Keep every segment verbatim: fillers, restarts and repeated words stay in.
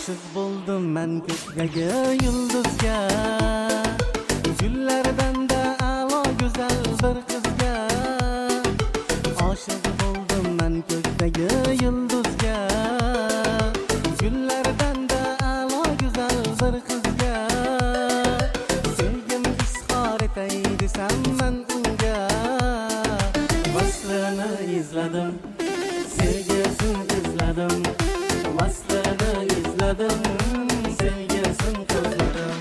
Aşık buldum men ko'kdagi yulduzga, gullardan da a'lo go'zal bir qizga. Aşık buldum men ko'kdagi yulduzga, gullardan da a'lo go'zal bir qizga. Sevgim izhor etay desam men unga, vaslini izladim, sevgisini izladim, vaslini izladim, sevgisini ko'zladim.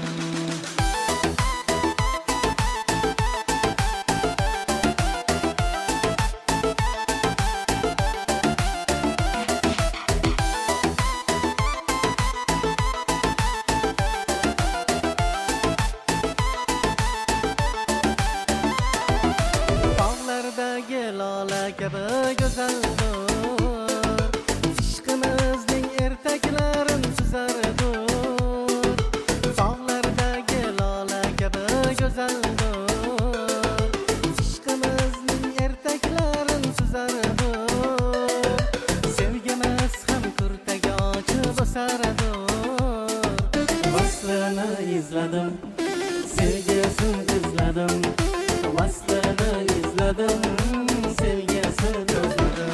Tog'lardagi lola kabi go'zaldir, ishqimizning ertaklarin tuzardir. Tog'lardagi lola kabi go'zaldir, ishqimizning ertaklarin tuzardir. Sevgimiz ham kurtaga ochib o'sardir. Vaslini izladim, sevgisini izladim, vaslini izladim, sevgisini ko'zladim.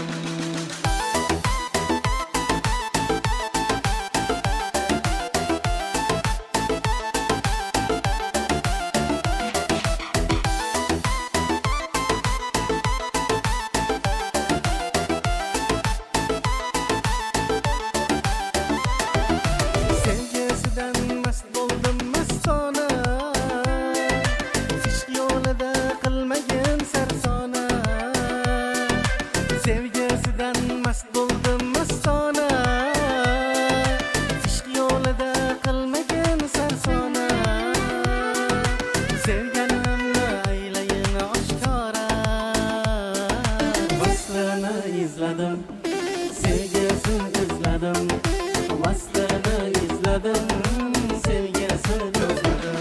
Sevgisidan mast bo'ldim mastona, ishq yo'lida qilmagin sarsona. Sevgisidan mast bo'ldim mastona, ishq yo'lida qilmagin sarsona. Sevganimni aylayin oshkora, vaslini izladim, sevgisini izladim, vaslini izladim, sevgisini ko'zladim.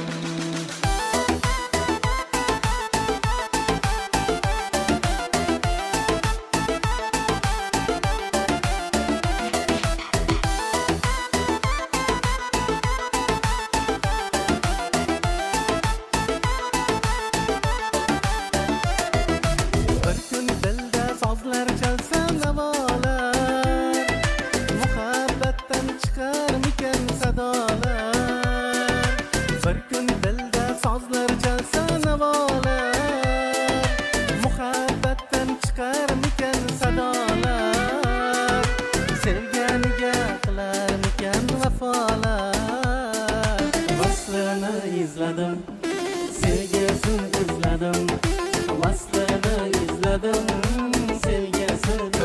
Bir kun dilda sozlar chalsa navolar, muhabbatdan chiqarmikan sadolar. Bir kun dilda sozlar chalsa navolar, muhabbatdan chiqarmikan sadolar. Sevganiga qilarmikan vafolar. Vaslini izladim, sevgisini izladim, vaslini izladim, sevgisini